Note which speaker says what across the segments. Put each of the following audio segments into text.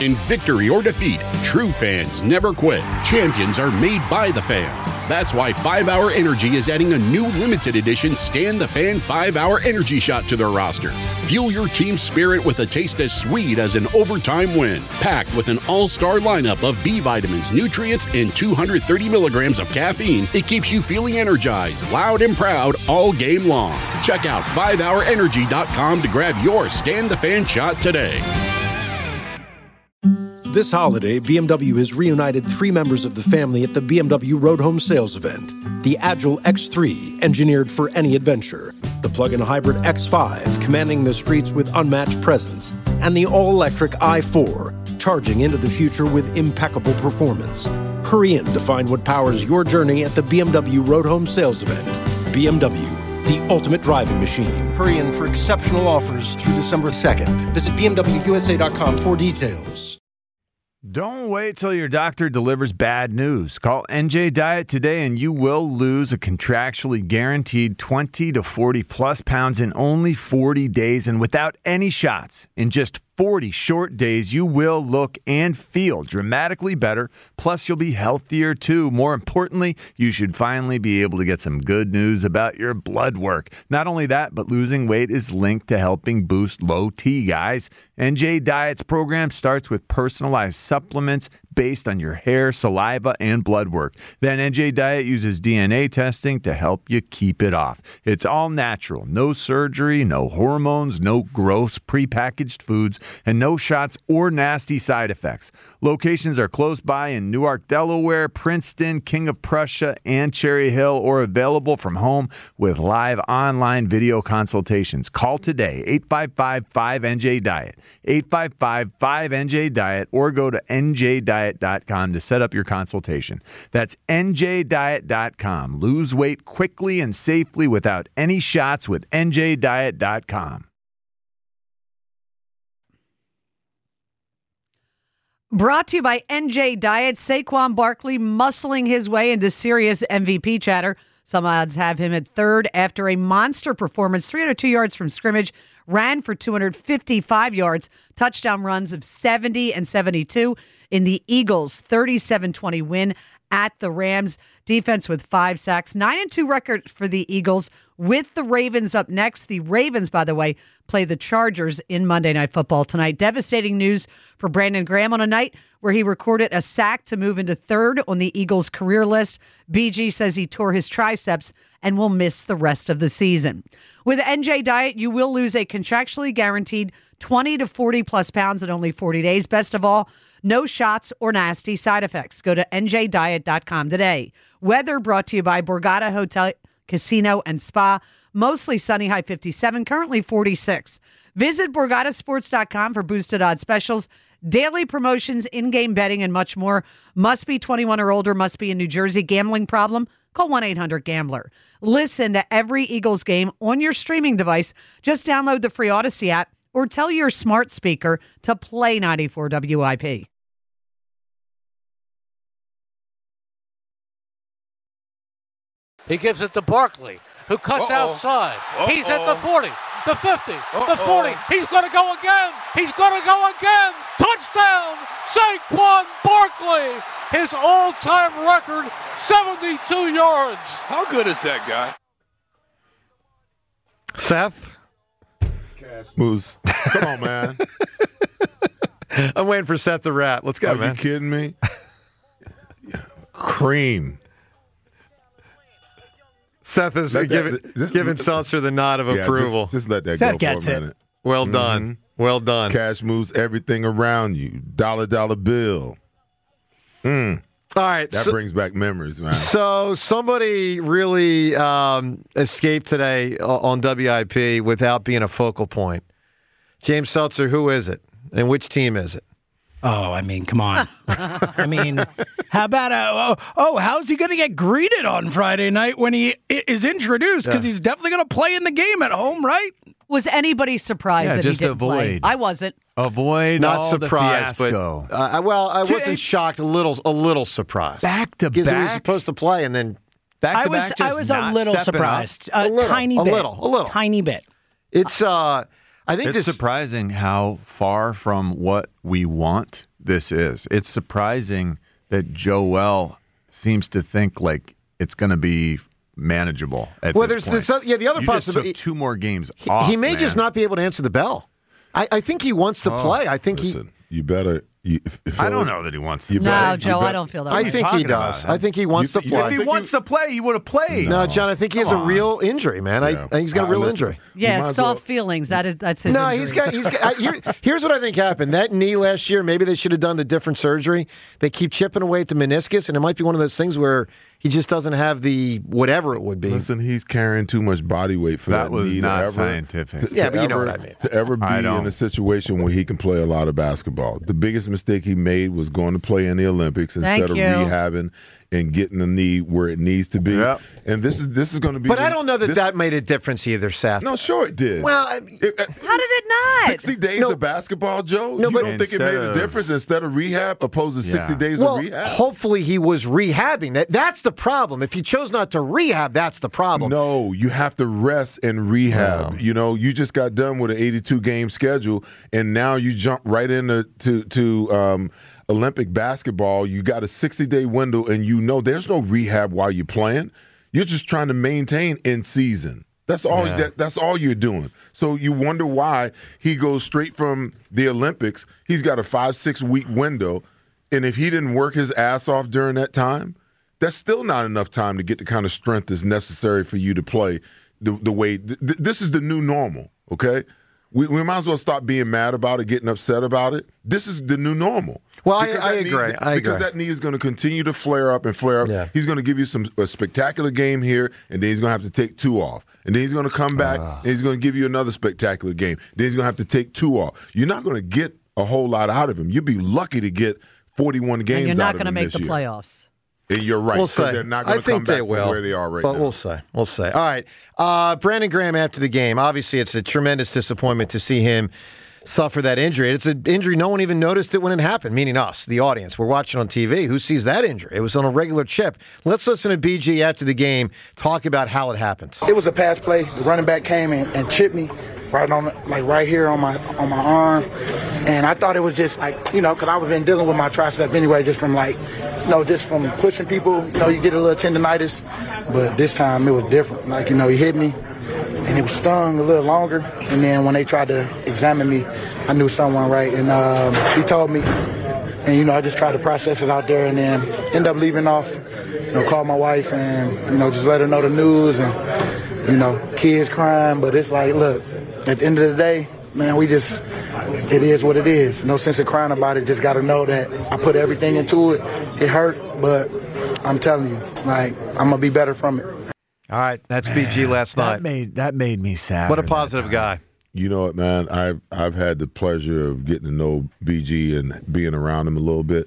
Speaker 1: In victory or defeat, true fans never quit. Champions are made by the fans. That's why 5-Hour Energy is adding a new limited edition Scan the Fan 5-Hour Energy Shot to their roster. Fuel your team's spirit with a taste as sweet as an overtime win. Packed with an all-star lineup of B vitamins, nutrients, and 230 milligrams of caffeine, it keeps you feeling energized, loud, and proud all game long. Check out 5hourenergy.com to grab your Scan the Fan shot today.
Speaker 2: This holiday, BMW has reunited 3 members of the family at the BMW Road Home Sales Event. The Agile X3, engineered for any adventure. The plug-in hybrid X5, commanding the streets with unmatched presence. And the all-electric i4, charging into the future with impeccable performance. Hurry in to find what powers your journey at the BMW Road Home Sales Event. BMW, the ultimate driving machine. Hurry in for exceptional offers through December 2nd. Visit BMWUSA.com for details.
Speaker 3: Don't wait till your doctor delivers bad news. Call NJ Diet today and you will lose a contractually guaranteed 20 to 40 plus pounds in only 40 days and without any shots. In just 40 short days, you will look and feel dramatically better. Plus, you'll be healthier too. More importantly, you should finally be able to get some good news about your blood work. Not only that, but losing weight is linked to helping boost low T, guys. NJ Diet's program starts with personalized supplements based on your hair, saliva, and blood work. Then NJ Diet uses DNA testing to help you keep it off. It's all natural. No surgery, no hormones, no gross prepackaged foods, and no shots or nasty side effects. Locations are close by in Newark, Delaware, Princeton, King of Prussia, and Cherry Hill, or available from home with live online video consultations. Call today, 855-5NJ-DIET, 855-5NJ-DIET, or go to njdiet.com to set up your consultation. That's njdiet.com. Lose weight quickly and safely without any shots with njdiet.com.
Speaker 4: Brought to you by NJ Diet. Saquon Barkley muscling his way into serious MVP chatter. Some odds have him at third after a monster performance, 302 yards from scrimmage, ran for 255 yards, touchdown runs of 70 and 72 in the Eagles' 37-20 win at the Rams. Defense with 5 sacks, 9-2 record for the Eagles with the Ravens up next. The Ravens, by the way, play the Chargers in Monday Night Football tonight. Devastating news for Brandon Graham on a night where he recorded a sack to move into third on the Eagles' career list. BG says he tore his triceps and will miss the rest of the season. With NJ Diet, you will lose a contractually guaranteed 20 to 40 plus pounds in only 40 days. Best of all, no shots or nasty side effects. Go to njdiet.com today. Weather brought to you by Borgata Hotel, Casino, and Spa. Mostly sunny, high 57, currently 46. Visit BorgataSports.com for boosted odds specials, daily promotions, in-game betting, and much more. Must be 21 or older, must be in New Jersey. Gambling problem? Call 1-800-GAMBLER. Listen to every Eagles game on your streaming device. Just download the free Odyssey app or tell your smart speaker to play 94 WIP.
Speaker 5: He gives it to Barkley, who cuts outside. He's at the 40, the 50, the 40. He's going to go again. He's going to go again. Touchdown, Saquon Barkley. His all-time record, 72 yards.
Speaker 6: How good is that guy?
Speaker 7: Seth?
Speaker 6: Moose. Come on, man.
Speaker 7: I'm waiting for Seth to rap. Let's go, man.
Speaker 6: Are you kidding me? Cream.
Speaker 7: Seth is giving Seltzer the nod of approval.
Speaker 6: Just let that
Speaker 8: Seth
Speaker 6: go
Speaker 8: gets
Speaker 6: for a
Speaker 8: it.
Speaker 6: minute.
Speaker 7: Well done. Well done.
Speaker 6: Cash moves everything around you. Dollar bill.
Speaker 7: All right.
Speaker 6: That brings back memories, man.
Speaker 7: So somebody really escaped today on WIP without being a focal point. James Seltzer, who is it? And which team is it?
Speaker 8: Oh, I mean, come on. I mean, how about, how's he going to get greeted on Friday night when he is introduced? Because he's definitely going to play in the game at home, right?
Speaker 4: Was anybody surprised that
Speaker 3: just
Speaker 4: he didn't play?
Speaker 3: avoid.
Speaker 4: I wasn't.
Speaker 3: Avoid
Speaker 7: Not
Speaker 3: all
Speaker 7: surprised,
Speaker 3: the fiasco.
Speaker 7: but I wasn't shocked. A little surprised.
Speaker 3: Back to
Speaker 7: because he was
Speaker 3: back?
Speaker 7: supposed to play, and then
Speaker 8: I was a little surprised. Tiny bit.
Speaker 7: A little,
Speaker 8: Tiny bit.
Speaker 7: It's I think
Speaker 3: it's surprising how far from what we want this is. It's surprising that Joel seems to think like it's going to be manageable at this point.
Speaker 7: The other possibility.
Speaker 3: Just took 2 more games off.
Speaker 7: He may just not be able to answer the bell. I think he wants to play. I think
Speaker 6: you better.
Speaker 3: I don't know that he wants to play.
Speaker 4: No, Joe, I don't feel that way.
Speaker 7: I think he does. I think he wants to play.
Speaker 3: If he wants to play, he would have played.
Speaker 7: No, John, I think he has a real injury, man. I think he's got a real injury.
Speaker 4: Yeah, soft feelings. That's his injury.
Speaker 7: He's got here's what I think happened. That knee last year, maybe they should have done the different surgery. They keep chipping away at the meniscus, and it might be one of those things where he just doesn't have the whatever it would be.
Speaker 6: Listen, he's carrying too much body weight for that
Speaker 3: was
Speaker 6: knee
Speaker 3: not scientific.
Speaker 6: but you know what I mean. To ever be in a situation where he can play a lot of basketball. The biggest mistake he made was going to play in the Olympics instead of rehabbing and getting the knee where it needs to be. Yep. And this is going to be.
Speaker 7: But I don't know that made a difference either, Seth.
Speaker 6: No, sure it did.
Speaker 7: Well,
Speaker 4: how did it not?
Speaker 6: 60 days of basketball, Joe? You don't think it made a difference instead of rehab opposed to 60 days of rehab?
Speaker 7: Hopefully he was rehabbing. That's the problem. If he chose not to rehab, that's the problem.
Speaker 6: No, you have to rest and rehab. You know, you just got done with an 82-game schedule, and now you jump right into Olympic basketball. You got a 60-day window, and you know there's no rehab while you're playing. You're just trying to maintain in season. That's all. That's all you're doing. So you wonder why he goes straight from the Olympics. He's got a 5-6 week window, and if he didn't work his ass off during that time, that's still not enough time to get the kind of strength that's necessary for you to play the way. This is the new normal. Okay. We might as well stop being mad about it, getting upset about it. This is the new normal.
Speaker 7: Well, I agree.
Speaker 6: Because that knee is going to continue to flare up and flare up. Yeah. He's going to give you a spectacular game here, and then he's going to have to take 2 off. And then he's going to come back, and he's going to give you another spectacular game. Then he's going to have to take 2 off. You're not going to get a whole lot out of him. You'd be lucky to get 41 games out of him this year.
Speaker 4: And you're not going to make the playoffs.
Speaker 6: And you're right.
Speaker 7: We'll say.
Speaker 6: They're not going to come back from where they are right now.
Speaker 7: But we'll say. We'll say. All right. Brandon Graham after the game. Obviously, it's a tremendous disappointment to see him suffer that injury. It's an injury no one even noticed it when it happened, meaning us, the audience. We're watching on TV. Who sees that injury? It was on a regular chip. Let's listen to BG after the game talk about how it happened.
Speaker 9: It was a pass play. The running back came and chipped me right here on my arm. And I thought it was just because I've been dealing with my tricep anyway, just from just from pushing people. You get a little tendonitis, but this time it was different. He hit me, and it was stung a little longer. And then when they tried to examine me, I knew something right. And he told me, and I just tried to process it out there, and then end up leaving off. Call my wife and just let her know the news, and kids crying. But it's like, look, at the end of the day, man, it is what it is. No sense of crying about it. Just got to know that I put everything into it. It hurt, but I'm telling you, I'm going to be better from it.
Speaker 7: All right, that's BG last night.
Speaker 3: That made me sad.
Speaker 7: What a positive guy.
Speaker 6: You know what, man? I've had the pleasure of getting to know BG and being around him a little bit.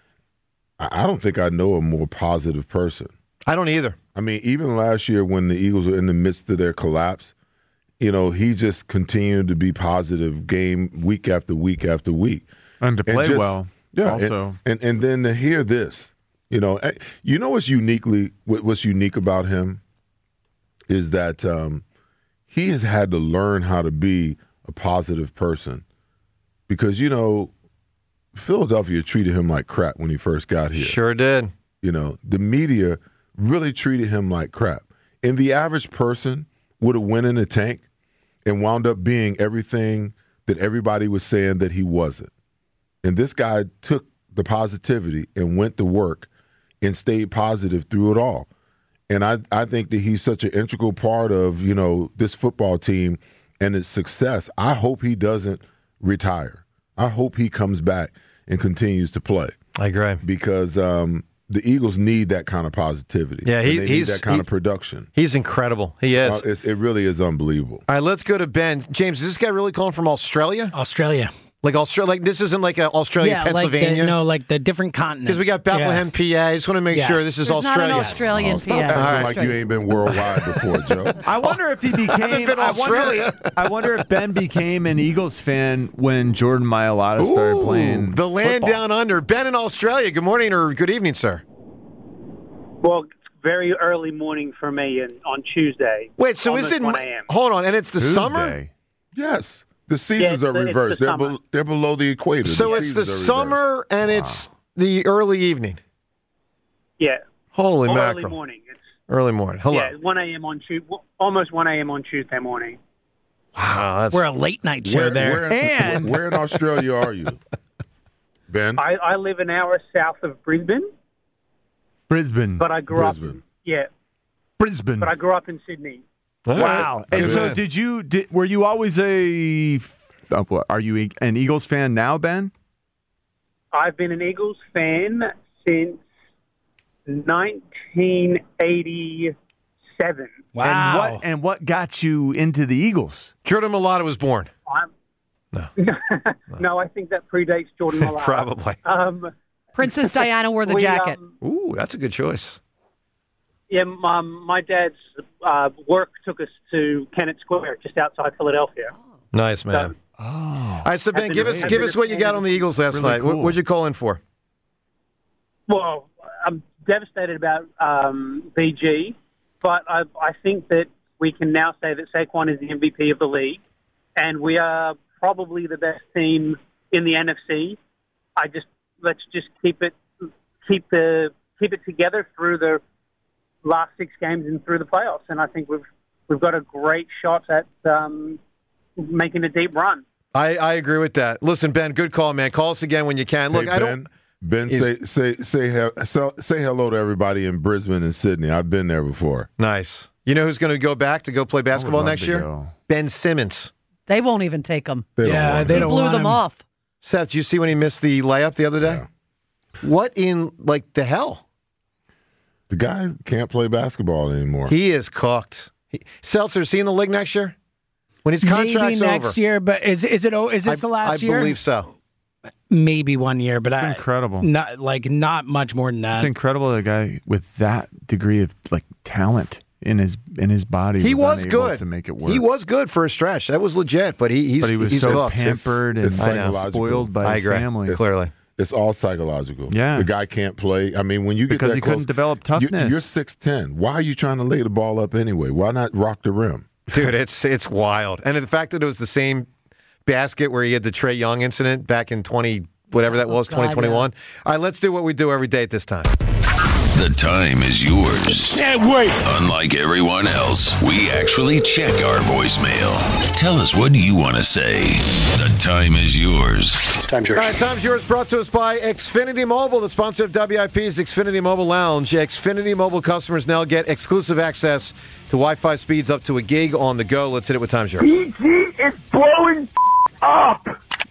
Speaker 6: I don't think I know a more positive person.
Speaker 7: I don't either.
Speaker 6: I mean, even last year when the Eagles were in the midst of their collapse, he just continued to be positive game week after week after week.
Speaker 3: And to play well.
Speaker 6: Yeah.
Speaker 3: Also.
Speaker 6: And then to hear this, what's unique about him is that he has had to learn how to be a positive person because, Philadelphia treated him like crap when he first got here.
Speaker 7: Sure did.
Speaker 6: The media really treated him like crap. And the average person would have went in the tank and wound up being everything that everybody was saying that he wasn't. And this guy took the positivity and went to work and stayed positive through it all. And I think that he's such an integral part of, this football team and its success. I hope he doesn't retire. I hope he comes back and continues to play.
Speaker 7: I agree.
Speaker 6: Because the Eagles need that kind of positivity.
Speaker 7: Yeah,
Speaker 6: they need that kind of production.
Speaker 7: He's incredible. He is.
Speaker 6: It really is unbelievable.
Speaker 7: All right, let's go to Ben. James, is this guy really calling from Australia?
Speaker 8: Australia.
Speaker 7: Like Australia, like this isn't like Australia, Pennsylvania.
Speaker 8: Like the different continent.
Speaker 7: Because we got Bethlehem, PA. I just want to make sure this is Australia.
Speaker 4: Not an Australian PA.
Speaker 6: Acting like you ain't been worldwide before, Joe.
Speaker 3: I wonder if he became. I wonder if Ben became an Eagles fan when Jordan Mailata started playing.
Speaker 7: The land
Speaker 3: football.
Speaker 7: down under. Ben in Australia. Good morning or good evening, sir.
Speaker 10: Well, it's very early morning for me on Tuesday.
Speaker 7: Wait, so is it?
Speaker 10: 1 a.m.
Speaker 7: Hold on, and it's the
Speaker 3: Tuesday.
Speaker 7: summer.
Speaker 6: Yes. The seasons are reversed. They're below the equator.
Speaker 7: So it's the summer and it's the early evening.
Speaker 10: Yeah.
Speaker 7: Holy
Speaker 10: or
Speaker 7: mackerel.
Speaker 10: Early morning.
Speaker 7: Early morning. Hello.
Speaker 10: Yeah, 1 a.m. on Tuesday, almost 1 a.m. on Tuesday morning.
Speaker 7: Wow,
Speaker 8: we're a late night show there.
Speaker 6: Where in Australia are you, Ben?
Speaker 10: I live an hour south of Brisbane.
Speaker 3: Brisbane.
Speaker 10: But I grew up. Yeah.
Speaker 3: Brisbane.
Speaker 10: But I grew up in Sydney.
Speaker 3: Wow. And so were you always are you an Eagles fan now, Ben?
Speaker 10: I've been an Eagles fan since 1987.
Speaker 3: Wow. And what got you into the Eagles?
Speaker 7: Jordan Mailata was born.
Speaker 10: No, I think that predates Jordan Mailata.
Speaker 7: Probably.
Speaker 4: Princess Diana wore the jacket.
Speaker 7: Ooh, that's a good choice.
Speaker 10: Yeah, my dad's work took us to Kennett Square, just outside Philadelphia.
Speaker 7: Nice, man. All right, so Ben, give us what you got on the Eagles last night. Cool. What'd you call in for?
Speaker 10: Well, I'm devastated about BG, but I think that we can now say that Saquon is the MVP of the league, and we are probably the best team in the NFC. Let's just keep it together through the last 6 games and through the playoffs, and I think we've got a great shot at making a deep run.
Speaker 7: I agree with that. Listen, Ben, good call, man. Call us again when you can. Look,
Speaker 6: Ben, say hello to everybody in Brisbane and Sydney. I've been there before.
Speaker 7: Nice. You know who's going to go back to go play basketball next year? Ben Simmons.
Speaker 4: They won't even take him.
Speaker 7: They
Speaker 4: blew them off.
Speaker 7: Seth, did you see when he missed the layup the other day? Yeah. What in the hell?
Speaker 6: The guy can't play basketball anymore.
Speaker 7: He is cooked. Seltzer, is he in the league next year? When his contract's
Speaker 8: maybe next year, but is this the last year?
Speaker 7: I believe so.
Speaker 8: Maybe 1 year, but
Speaker 3: it's incredible.
Speaker 8: Not much more than that.
Speaker 3: It's incredible that a guy with that degree of talent in his body.
Speaker 7: He was good
Speaker 3: to make it work.
Speaker 7: He was good for a stretch. That was legit, but he was
Speaker 3: so
Speaker 7: cooked.
Speaker 3: pampered and spoiled by his family.
Speaker 7: Clearly.
Speaker 6: It's all psychological.
Speaker 3: Yeah.
Speaker 6: The guy can't play. I mean, when you get
Speaker 3: because
Speaker 6: that
Speaker 3: he
Speaker 6: close,
Speaker 3: couldn't develop toughness.
Speaker 6: You're 6'10". Why are you trying to lay the ball up anyway? Why not rock the rim?
Speaker 7: Dude, it's wild. And the fact that it was the same basket where he had the Trae Young incident back in 2021. Yeah. All right, let's do what we do every day at this time.
Speaker 11: The time is yours.
Speaker 12: Can't wait.
Speaker 11: Unlike everyone else, we actually check our voicemail. Tell us, what do you want to say? The time is yours.
Speaker 7: Time's yours. All right, time's yours. Brought to us by Xfinity Mobile, the sponsor of WIP's Xfinity Mobile Lounge. Xfinity Mobile customers now get exclusive access to Wi-Fi speeds up to a gig on the go. Let's hit it with time's yours.
Speaker 12: BG is blowing up.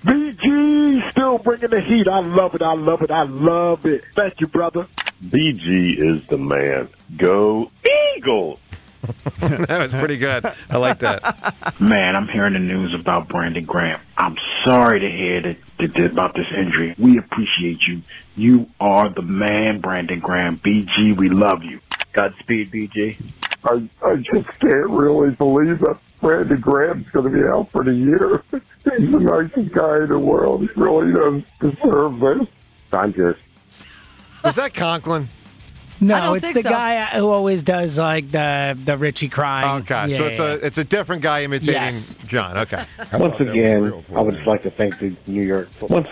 Speaker 12: BG still bringing the heat. I love it. I love it. I love it. Thank you, brother.
Speaker 13: BG is the man. Go Eagles!
Speaker 7: That was pretty good. I like that.
Speaker 14: Man, I'm hearing the news about Brandon Graham. I'm sorry to hear that about this injury. We appreciate you. You are the man, Brandon Graham. BG, we love you. Godspeed, BG.
Speaker 12: I just can't really believe that Brandon Graham's going to be out for the year. He's the nicest guy in the world. He really does deserve this. I'm just...
Speaker 7: Was that Conklin?
Speaker 8: No, it's the guy who always does the Richie crying.
Speaker 7: Okay, yeah, so it's a different guy imitating John. Okay.
Speaker 15: Once again, I would just like to thank the New York Football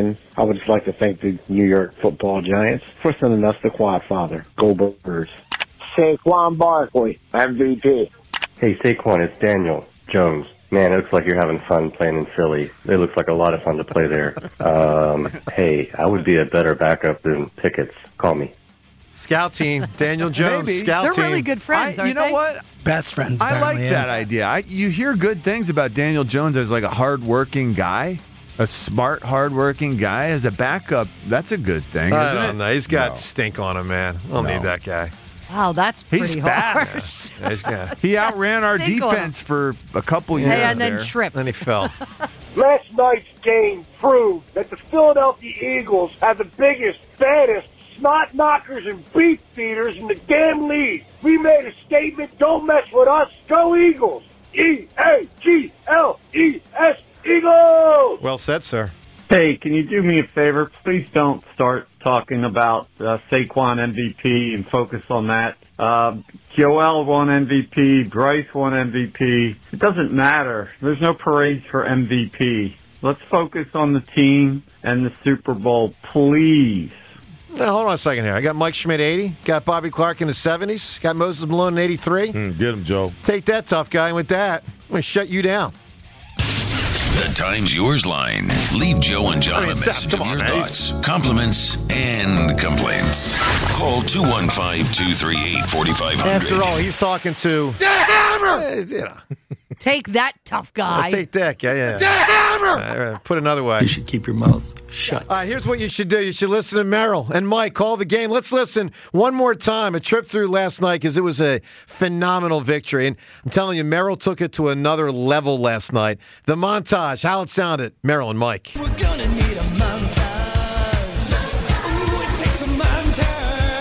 Speaker 15: Giants for sending us the Quad Father. Go Birds.
Speaker 16: Saquon Barkley, MVP.
Speaker 17: Hey, Saquon, it's Daniel Jones. Man, it looks like you're having fun playing in Philly. It looks like a lot of fun to play there. Hey, I would be a better backup than Pickett's. Call me.
Speaker 7: Scout team, Daniel Jones.
Speaker 3: Maybe.
Speaker 7: Scout
Speaker 4: They're
Speaker 7: team.
Speaker 4: really good friends, aren't
Speaker 3: you know
Speaker 4: they?
Speaker 3: what?
Speaker 8: Best friends.
Speaker 3: I like that idea. You hear good things about Daniel Jones as like a hard-working guy, a smart, hard-working guy. As a backup, that's a good thing, isn't it?
Speaker 7: No, he's got stink on him, man. I don't need that guy.
Speaker 4: Wow, that's pretty
Speaker 3: He's
Speaker 4: hard.
Speaker 3: fast. He outran our defense for a couple years.
Speaker 4: And then tripped.
Speaker 7: Then he fell.
Speaker 16: Last night's game proved that the Philadelphia Eagles have the biggest, baddest, snot knockers and beef feeders in the damn league. We made a statement. Don't mess with us. Go Eagles. E-A-G-L-E-S, Eagles.
Speaker 7: Well said, sir.
Speaker 18: Hey, can you do me a favor? Please don't start talking about Saquon MVP and focus on that. Joel won MVP. Bryce won MVP. It doesn't matter. There's no parades for MVP. Let's focus on the team and the Super Bowl, please.
Speaker 7: Now, hold on a second here. I got Mike Schmidt 80, got Bobby Clark in the 70s, got Moses Malone in 83.
Speaker 6: Get him, Joe.
Speaker 7: Take that, tough guy. And with that, I'm going to shut you down.
Speaker 11: The Time's Yours line. Leave Joe and John a message of your thoughts, compliments, and complaints. Call 215-238-4500.
Speaker 7: After all, he's talking to...
Speaker 4: Hammer! Take that, tough guy.
Speaker 7: Take that guy, yeah.
Speaker 4: Hammer!
Speaker 7: Put another way.
Speaker 19: You should keep your mouth shut.
Speaker 7: All right, here's what you should do. You should listen to Merrill and Mike call the game. Let's listen one more time. A trip through last night because it was a phenomenal victory. And I'm telling you, Merrill took it to another level last night. The montage, how it sounded. Merrill and Mike.
Speaker 19: We're gonna need a montage. Ooh, it takes a montage.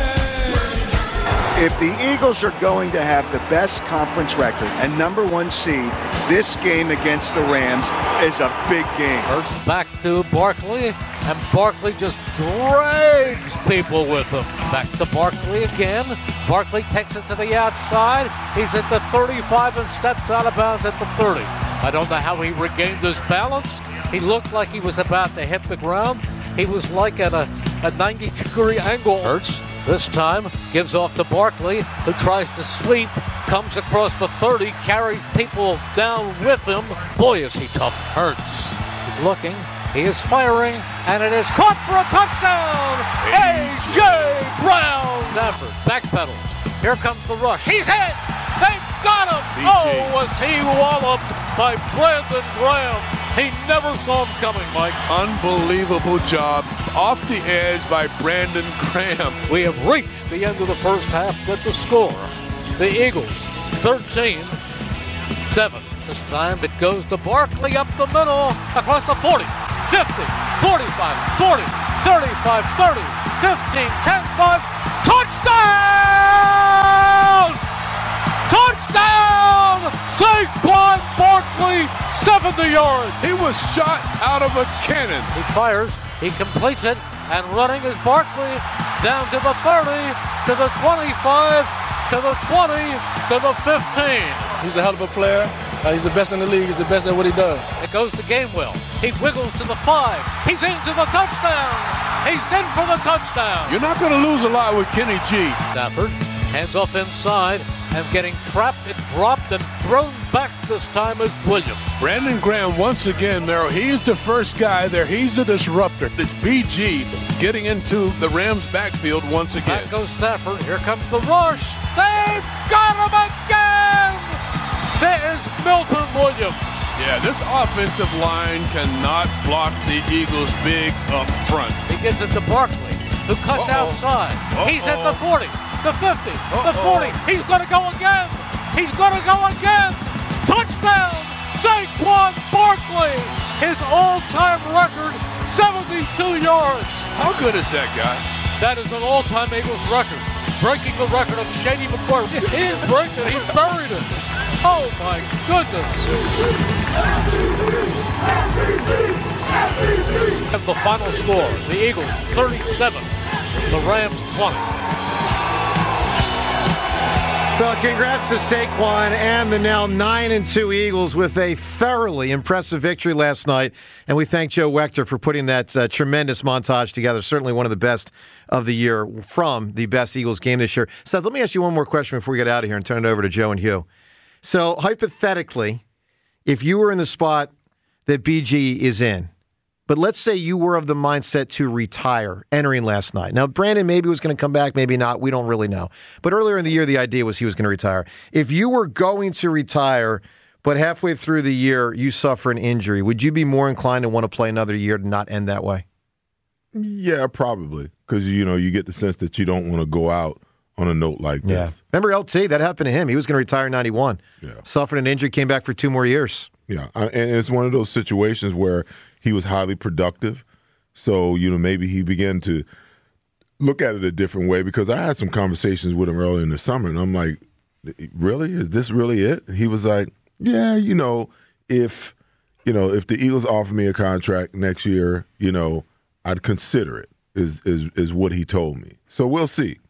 Speaker 20: If the Eagles are going to have the best conference record and number one seed, this game against the Rams is a big game.
Speaker 5: Hurts back to Barkley, and Barkley just drags people with him. Back to Barkley again. Barkley takes it to the outside. He's at the 35 and steps out of bounds at the 30. I don't know how he regained his balance. He looked like he was about to hit the ground. He was like at a 90-degree angle. Hurts this time gives off to Barkley, who tries to sweep, comes across the 30, carries people down with him. Boy, is he tough. Hurts. He's looking. He is firing, and it is caught for a touchdown. A.J. Brown. Stafford backpedals. Here comes the rush. He's hit. They've got him. BG. Oh, was he walloped by Brandon Graham. He never saw him coming, Mike.
Speaker 21: Unbelievable job. Off the edge by Brandon Graham.
Speaker 5: We have reached the end of the first half with the score. The Eagles, 13-7. This time it goes to Barkley up the middle, across the 40, 50, 45, 40, 35, 30, 15, 10, 5. Touchdown! Touchdown! Saquon Barkley, 70 yards.
Speaker 21: He was shot out of a cannon.
Speaker 5: He fires, he completes it, and running is Barkley down to the 30, to the 25, to the 20, to the 15.
Speaker 22: He's a hell of a player. He's the best in the league. He's the best at what he does.
Speaker 5: It goes to Gainwell. He wiggles to the 5. He's into the touchdown. He's in for the touchdown.
Speaker 21: You're not going to lose a lot with Kenny G.
Speaker 5: Stafford hands off inside and getting trapped and dropped and thrown back this time is Williams.
Speaker 21: Brandon Graham once again, Merrill. He's the first guy there. He's the disruptor. It's BG getting into the Rams backfield once again.
Speaker 5: Back goes Stafford. Here comes the rush. They've got him again. There is Milton Williams.
Speaker 21: Yeah, this offensive line cannot block the Eagles' bigs up front.
Speaker 5: He gets it to Barkley, who cuts outside. He's at the 40, the 50, the 40. He's going to go again. He's going to go again. Touchdown, Saquon Barkley. His all-time record, 72 yards.
Speaker 21: How good is that guy?
Speaker 5: That is an all-time Eagles record. Breaking the record of Shady McCoy. He is breaking it. He's buried it. Oh, my goodness. And the final score, the Eagles 37, the Rams 20.
Speaker 7: Well, congrats to Saquon and the now 9-2 Eagles with a thoroughly impressive victory last night. And we thank Joe Wechter for putting that tremendous montage together. Certainly one of the best of the year from the best Eagles game this year. Seth, let me ask you one more question before we get out of here and turn it over to Joe and Hugh. So, hypothetically, if you were in the spot that BG is in, but let's say you were of the mindset to retire entering last night. Now, Brandon maybe was going to come back, maybe not. We don't really know. But earlier in the year, the idea was he was going to retire. If you were going to retire, but halfway through the year you suffer an injury, would you be more inclined to want to play another year to not end that way?
Speaker 6: Yeah, probably. Because, you get the sense that you don't want to go out on a note like this.
Speaker 7: Yeah. Remember LT? That happened to him. He was going to retire in 91.
Speaker 6: Yeah.
Speaker 7: Suffered an injury, came back for 2 more years.
Speaker 6: Yeah, and it's one of those situations where he was highly productive. So, maybe he began to look at it a different way because I had some conversations with him earlier in the summer, and I'm like, really? Is this really it? He was like, yeah, if the Eagles offer me a contract next year, I'd consider it, is what he told me. So we'll see.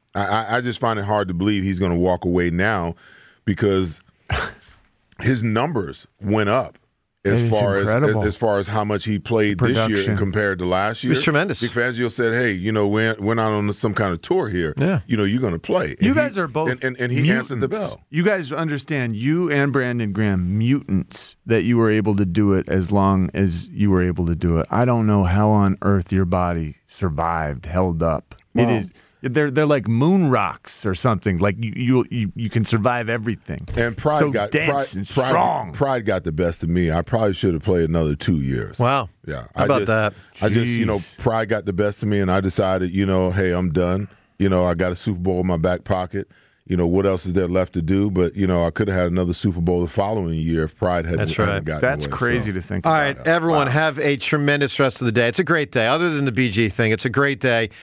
Speaker 6: I just find it hard to believe he's going to walk away now because his numbers went up as far as how much he played this year compared to last year.
Speaker 7: It was tremendous.
Speaker 6: Vic Fangio said, "Hey, we're not on some kind of tour here.
Speaker 7: Yeah.
Speaker 6: You're going to play."
Speaker 3: You guys are both
Speaker 6: and he
Speaker 3: mutants.
Speaker 6: answered the bell.
Speaker 3: You guys understand, you and Brandon Graham, mutants, that you were able to do it as long as you were able to do it. I don't know how on earth your body survived, held up.
Speaker 6: Wow.
Speaker 3: It is. They're like moon rocks or something. Like you can survive everything.
Speaker 6: And Pride
Speaker 3: so
Speaker 6: got
Speaker 3: dense and strong.
Speaker 6: Pride got the best of me. I probably should have played another 2 years.
Speaker 7: Wow.
Speaker 6: Yeah.
Speaker 7: How about that?
Speaker 6: I just, Pride got the best of me, and I decided, hey, I'm done. I got a Super Bowl in my back pocket. What else is there left to do? But, I could have had another Super Bowl the following year if Pride hadn't gotten
Speaker 3: That's
Speaker 6: away.
Speaker 3: crazy to think
Speaker 7: All
Speaker 3: about.
Speaker 7: right, everyone, have a tremendous rest of the day. It's a great day. Other than the BG thing, it's a great day.